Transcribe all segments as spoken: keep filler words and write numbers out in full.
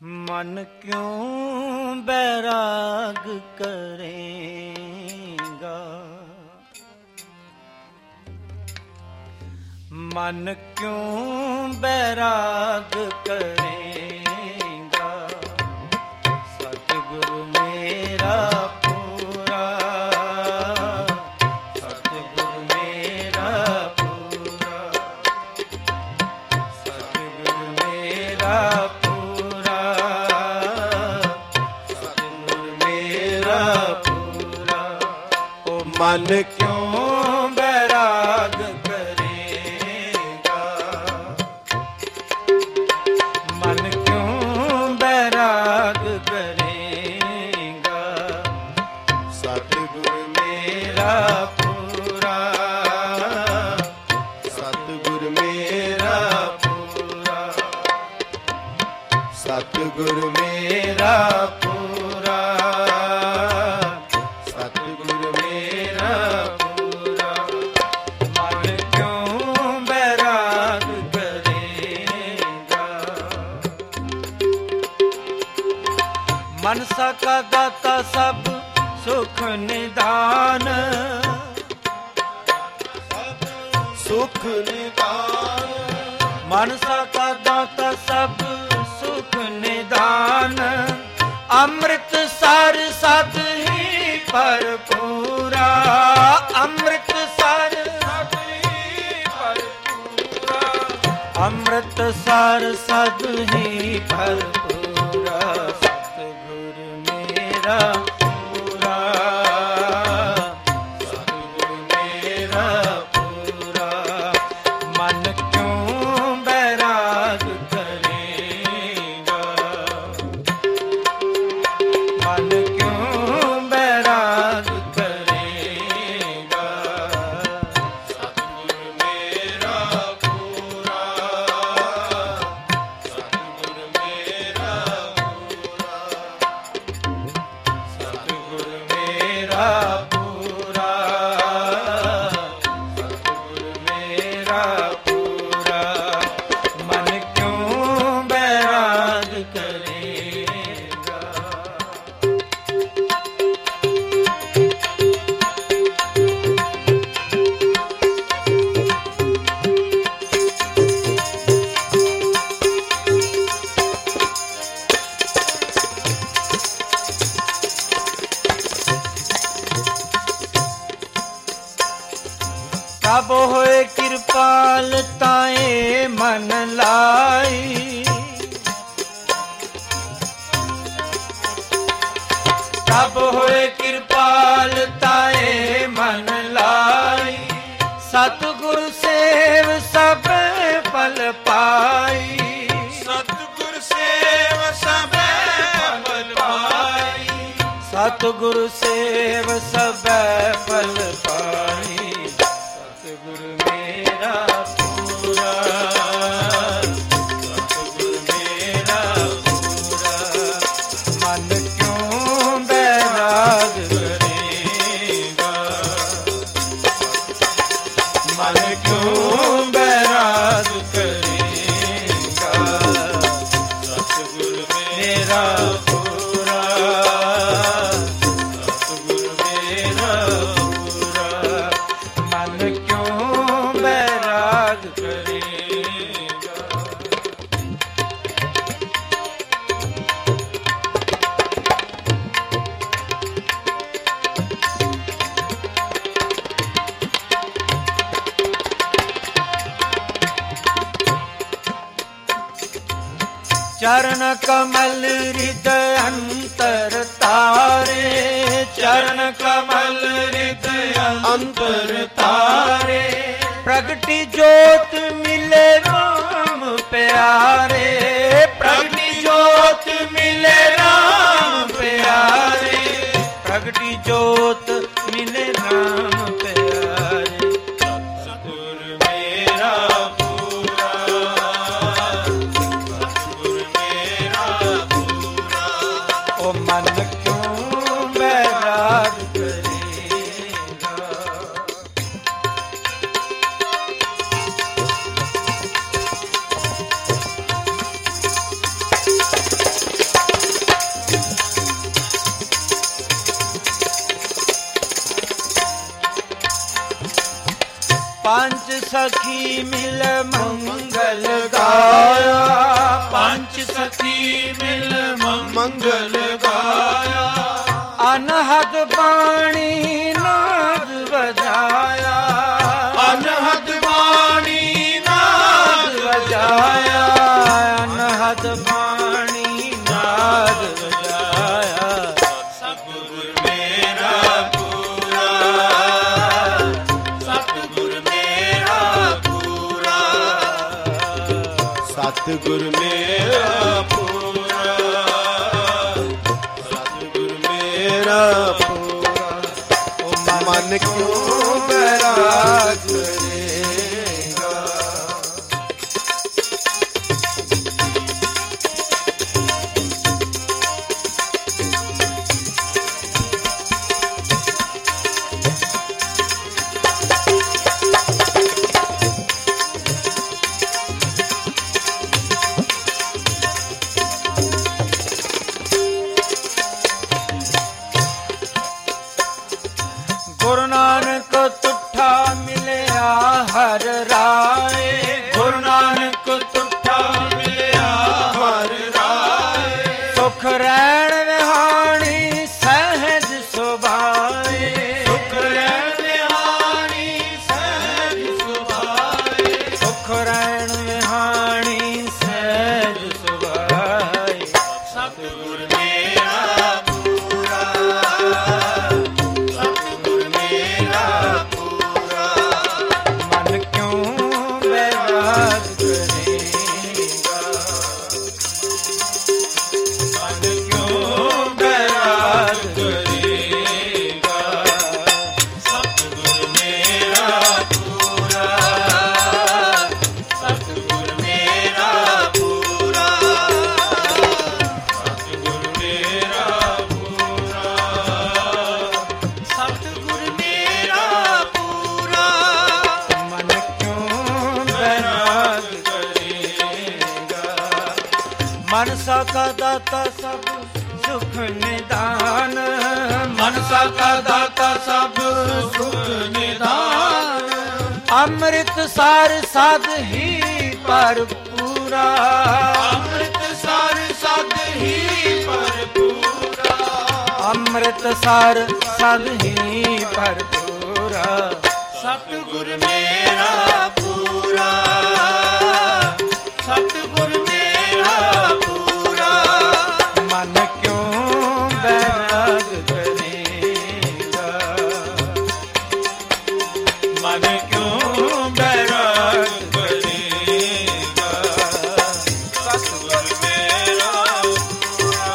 मन क्यों बैराग करेगा, मन क्यों बैराग करेगा, सतगुरु मेरा पूरा, सतगुरु मेरा पूरा, सतगुरु मेरा पूरा, सतगुरु मेरा पूरा। ओ मन क्यों बैराग सतगुरु मेरा पूरा, सतगुरु मेरा पूरा। मन क्यों बैराग करेगा, मनसा का दाता सब सुख निदान, सुख निदान, मनसा का दाता सब सुख निदान, अमृत सार सत ही भरपूरा, अमृत सार सत ही भरपूरा, अमृत सार सत ही भरपूरा। सतगुरु मेरा पूरा, सतगुरु मेरा पूरा। मन क्यों बैराग तब होए कृपाल ताए मन लाई, तब होए कृपाल ताए मन लाई, सतगुरु सेव सब फल पाई, सतगुरु सेव सब फल पाई, सतगुरु सेव सब फल पाई। सतगुरु मेरा पूरा, सतगुरु मेरा पूरा। मन क्यों बैराग करेगा, मन क्यों बैराग करेगा, सतगुरु मेरा पूरा, सतगुरु मेरा पूरा। मन क्यों बैराग करेगा। चरण कमल हृदय अंतर तारे, चरण कमल हृदय अंतर तारे, प्रगति ज्योत मिले राम प्यारे, प्रगति ज्योत मिले राम प्यारे, प्रगति ज्योत मिले राम प्यारे। सतगुरु मेरा पूरा, सतगुरु मेरा पूरा। ओ मन क्यों बैराग करेगा, ਪੰਜ ਸਖੀ ਮਿਲ ਮੰਗਲ ਗਾਇਆ, ਪੰਜ ਸਖੀ ਮਿਲ ਮੰਗਲ ਗਾਇਆ, ਅਨਹਦ ਬਾਣੀ ਨਾਦ ਵਜਾਇਆ, ਅਨਹਦ ਬਾਣੀ ਨਾਦ ਵਜਾਇਆ, ਅਨਹਦ ਬਾਣੀ ਨਾਦ ਵਜਾਇਆ। ਸਤਿਗੁਰ ਮੇਰਾ ਪੂਰਾ, ਸਤਿਗੁਰ ਮੇਰਾ ਪੂਰਾ, ਸਤਿਗੁਰ ਮੇਰਾ ਪੂਰਾ, ਸਤਿਗੁਰ ਮੇਰਾ ਪੂਰਾ। ਉਹ ਮਨ ਕਿਉਂ ਬੈਰਾਗ ਕਰੇਗਾ। ਗੁਰੂ ਨਾਨਕ ਤੁਠਾ ਮਿਲਿਆ ਹਰ ਰਾਏ, ਗੁਰੂ ਨਾਨਕ ਤੁਠਾ ਮਿਲਿਆ ਹਰ ਰਾਏ, ਸੁਖ ਰਹਿਣ ਵਿਹਾਣੀ ਸਹਿਜ ਸੁਭਾਏ, ਸੁਖ ਰਹਿਣ ਵਿਹਾਣੀ ਸਹਿਜ ਸੁਭਾਏ, ਸੁਖ ਰਹਿਣ ਵਿਹਾਣੀ ਸਹਿਜ ਸੁਭਾਏ। ਸਤਿਗੁਰ ਮੇਰਾ ਪੂਰਾ, ਸਤਿਗੁਰ ਮੇਰਾ ਪੂਰਾ। ਮਨ ਕਿਉਂ ਬੈਰਾਗ ਕਰੇਗਾ, ਮਨ ਕਿਉਂ ਬੈਰਾਗ ਕਰੇਗਾ। ਸਤਿਗੁਰ ਮੇਰਾ ਪੂਰਾ, ਸਤਿਗੁਰ ਮੇਰਾ ਪੂਰਾ, ਸਤਿਗੁਰ ਮੇਰਾ ਪੂਰਾ, ਸਤਿਗੁਰ ਮੇਰਾ ਪੂਰਾ। ਮਨ ਕਿਉਂ ਬੈਰਾਗ ਕਰੇਗਾ। ਮਨਸਾ ਕਾ ਦਾਤਾ ਸਭ ਸੁਖ ਨਿਦਾਨ, ਮਨਸਾ ਕਾ ਦਾਤਾ ਸਭ ਸੁਖ ਨਿਦਾਨ, ਅੰਮ੍ਰਿਤ ਸਾਰ ਸਾਧ ਹੀ ਭਰਪੂਰਾ, ਅੰਮ੍ਰਿਤ ਸਾਰ ਸਦ ਹੀ ਭਰਪੂਰਾ। ਅੰਮ੍ਰਿਤ ਸਾਰ ਸਦ ਹੀ ਭਰਪੂਰਾ। ਸਤਿਗੁਰ ਮੇਰਾ ਪੂਰਾ, ਸਤਿਗੁਰ ਮੇਰਾ ਪੂਰਾ। ਮਨ ਕਿਉਂ ਬੈਰਾਗ ਕਰੇਗਾ, ਮਨ ਕਿਉਂ ਬੈਰਾਗ ਕਰੇਗਾ। ਸਤਿਗੁਰ ਮੇਰਾ ਪੂਰਾ,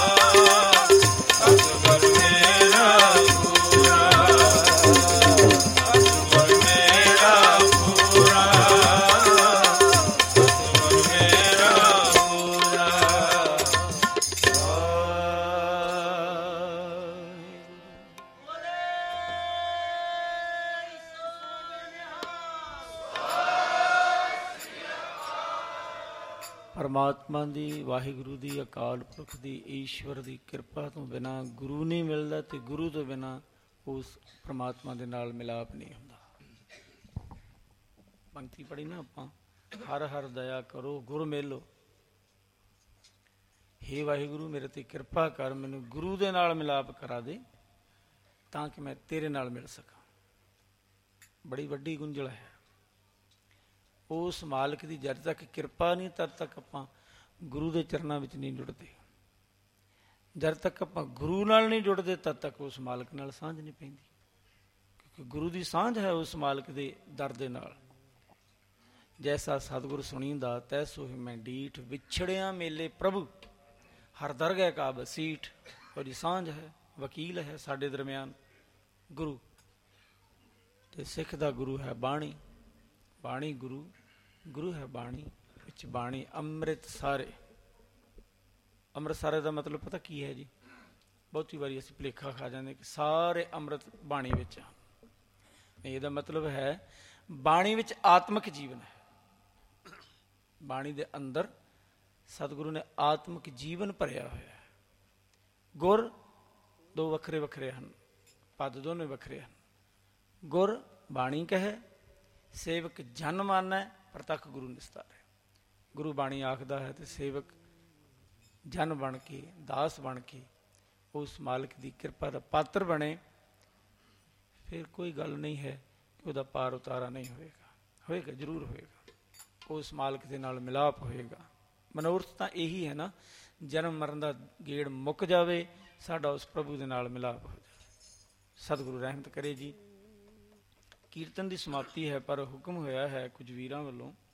ਸਤਿਗੁਰ ਮੇਰਾ ਪੂਰਾ, ਸਤਿਗੁਰ ਮੇਰਾ ਪੂਰਾ, ਸਤਿਗੁਰ ਮੇਰਾ ਪੂਰਾ। ਪਰਮਾਤਮਾ ਦੀ, ਵਾਹਿਗੁਰੂ ਦੀ, ਅਕਾਲ ਪੁਰਖ ਦੀ, ਈਸ਼ਵਰ ਦੀ ਕਿਰਪਾ ਤੋਂ ਬਿਨਾ ਗੁਰੂ ਨਹੀਂ ਮਿਲਦਾ, ਤੇ ਗੁਰੂ ਤੋਂ ਬਿਨਾ ਉਸ ਪਰਮਾਤਮਾ ਦੇ ਨਾਲ ਮਿਲਾਪ ਨਹੀਂ ਹੁੰਦਾ। ਪੰਕਤੀ ਪੜ੍ਹੀ ਨਾ ਆਪਾਂ, ਹਰ ਹਰ ਦਇਆ ਕਰੋ ਗੁਰ ਮੇਲੋ। ਹੇ ਵਾਹਿਗੁਰੂ, ਮੇਰੇ ਤੇ ਕਿਰਪਾ ਕਰ, ਮੈਨੂੰ ਗੁਰੂ ਦੇ ਨਾਲ ਮਿਲਾਪ ਕਰਾ ਦੇ, ਤਾਂ ਕਿ ਮੈਂ ਤੇਰੇ ਨਾਲ ਮਿਲ ਸਕਾਂ। ਬੜੀ ਵੱਡੀ ਗੁੰਝਲ ਹੈ। ਉਸ ਮਾਲਕ ਦੀ ਜਦ ਤੱਕ ਕਿਰਪਾ ਨਹੀਂ, ਤਦ ਤੱਕ ਆਪਾਂ ਗੁਰੂ ਦੇ ਚਰਨਾਂ ਵਿੱਚ ਨਹੀਂ ਜੁੜਦੇ। ਜਦ ਤੱਕ ਆਪਾਂ ਗੁਰੂ ਨਾਲ ਨਹੀਂ ਜੁੜਦੇ, ਤਦ ਤੱਕ ਉਸ ਮਾਲਕ ਨਾਲ ਸਾਂਝ ਨਹੀਂ ਪੈਂਦੀ, ਕਿਉਂਕਿ ਗੁਰੂ ਦੀ ਸਾਂਝ ਹੈ ਉਸ ਮਾਲਕ ਦੇ ਦਰ ਦੇ ਨਾਲ। ਜੈਸਾ ਸਤਿਗੁਰ ਸੁਣੀਂਦਾ ਤੈਸੋ ਹੀ ਮੈਂ ਡੀਠ, ਵਿਛੜਿਆ ਮੇਲੇ ਪ੍ਰਭੂ ਹਰ ਦਰਗਹਿ ਕਾ ਬਸੀਠ। ਉਹਦੀ ਸਾਂਝ ਹੈ, ਵਕੀਲ ਹੈ ਸਾਡੇ ਦਰਮਿਆਨ ਗੁਰੂ, ਤੇ ਸਿੱਖ ਦਾ ਗੁਰੂ ਹੈ ਬਾਣੀ। ਬਾਣੀ ਗੁਰੂ, ਗੁਰੂ ਹੈ ਬਾਣੀ, ਵਿੱਚ ਬਾਣੀ ਅੰਮ੍ਰਿਤ ਸਾਰੇ। ਅੰਮ੍ਰਿਤ ਸਾਰੇ ਦਾ ਮਤਲਬ ਪਤਾ ਕੀ ਹੈ ਜੀ? ਬਹੁਤੀ ਵਾਰੀ ਅਸੀਂ ਭੁਲੇਖਾ ਖਾ ਜਾਂਦੇ ਕਿ ਸਾਰੇ ਅੰਮ੍ਰਿਤ ਬਾਣੀ ਵਿੱਚ ਆ। ਇਹਦਾ ਮਤਲਬ ਹੈ ਬਾਣੀ ਵਿੱਚ ਆਤਮਿਕ ਜੀਵਨ ਹੈ। ਬਾਣੀ ਦੇ ਅੰਦਰ ਸਤਿਗੁਰੂ ਨੇ ਆਤਮਿਕ ਜੀਵਨ ਭਰਿਆ ਹੋਇਆ ਹੈ। ਗੁਰ ਦੋ ਵੱਖਰੇ ਵੱਖਰੇ ਹਨ, ਪਦ ਦੋਨੇ ਵੱਖਰੇ ਹਨ। ਗੁਰ ਬਾਣੀ ਕਹੇ, ਸੇਵਕ ਜਨ ਮਾਨੈ ਪ੍ਰਤੱਖ ਗੁਰੂ ਨਿਸਤਾਰੈ। ਗੁਰੂ ਬਾਣੀ ਆਖਦਾ ਹੈ ਤੇ ਸੇਵਕ ਜਨ ਬਣ ਕੇ, ਦਾਸ ਬਣ ਕੇ ਉਸ ਮਾਲਕ ਦੀ ਕਿਰਪਾ ਦਾ ਪਾਤਰ ਬਣੇ, ਫਿਰ ਕੋਈ ਗੱਲ ਨਹੀਂ ਹੈ ਕਿ ਉਹਦਾ ਪਾਰ ਉਤਾਰਾ ਨਹੀਂ ਹੋਏਗਾ। ਹੋਏਗਾ, ਜ਼ਰੂਰ ਹੋਏਗਾ। ਉਸ ਮਾਲਕ ਦੇ ਨਾਲ ਮਿਲਾਪ ਹੋਏਗਾ। ਮਨੋਰਥ ਤਾਂ ਇਹੀ ਹੈ ਨਾ, ਜਨਮ ਮਰਨ ਦਾ ਗੇੜ ਮੁੱਕ ਜਾਵੇ, ਸਾਡਾ ਉਸ ਪ੍ਰਭੂ ਦੇ ਨਾਲ ਮਿਲਾਪ ਹੋ ਜਾਵੇ। ਸਤਿਗੁਰੂ ਰਹਿਮਤ ਕਰੇ ਜੀ। ਕੀਰਤਨ ਦੀ ਸਮਾਪਤੀ ਹੈ, ਪਰ ਹੁਕਮ ਹੋਇਆ ਹੈ ਕੁਝ ਵੀਰਾਂ ਵੱਲੋਂ